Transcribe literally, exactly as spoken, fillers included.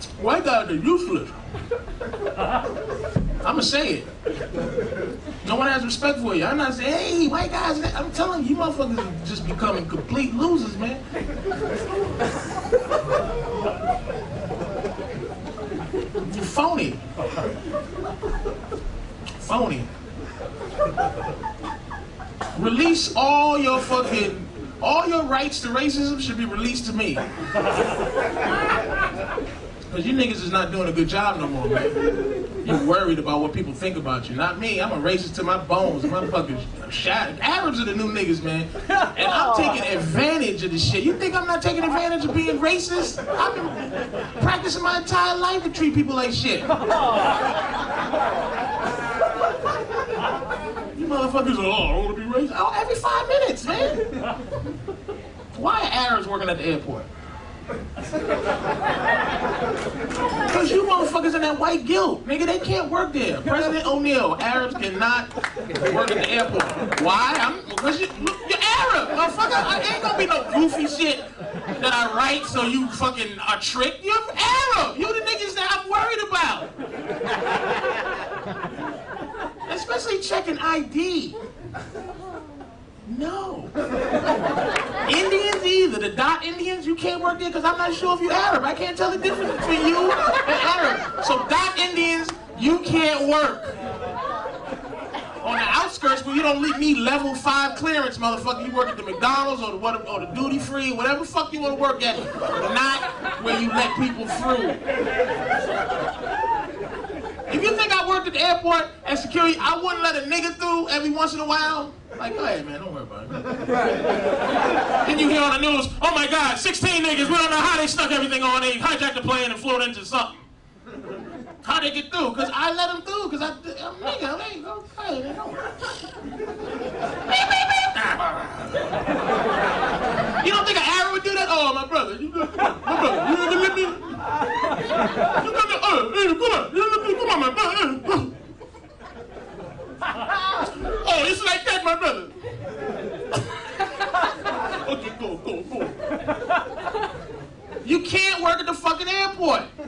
White guys are useless. I'ma say it. No one has respect for you. I'm not saying, hey, white guys. I'm telling you, you motherfuckers are just becoming complete losers, man. You phony. Phony. Release all your fucking, all your rights to racism should be released to me. Because you niggas is not doing a good job no more, man. You're worried about what people think about you. Not me. I'm a racist to my bones. Motherfuckers shattered. Arabs are the new niggas, man. And I'm taking advantage of this shit. You think I'm not taking advantage of being racist? I've been practicing my entire life to treat people like shit. You motherfuckers are, oh, I want to be racist. Oh, every five minutes, man. Why are Arabs working at the airport? Because you motherfuckers in that white guilt. Nigga, they can't work there. President O'Neill, Arabs cannot work at the airport. Why? I'm, because you, look, you're Arab, motherfucker. I ain't gonna be no goofy shit that I write so you fucking are tricked. You're Arab. You the niggas that I'm worried about. Especially checking I D. No. Indians either. The dot Indians, you can't work there because I'm not sure if you're Arab. I can't tell the difference between you and Arab. So dot Indians, you can't work. On the outskirts where you don't need level five clearance, motherfucker, you work at the McDonald's or the, or the duty free, whatever the fuck you want to work at, not where you let people through. If you think I worked at the airport as security, I wouldn't let a nigga through every once in a while. Like, go ahead, man, don't worry about it. Then you hear on the news, oh my God, sixteen niggas, we don't know how they snuck everything on, they hijacked the plane and flew it into something. How'd they get through? Because I let them through, because I'm a nigga, they ain't go, hey, they don't. You don't think an Arab would do that? Oh, my brother, you, my brother, you gonna let me? You gonna, oh, hey, come on, you let me, come on, my brother. Oh, it's like that, my brother. Okay, go, go, go. You can't work at the fucking airport.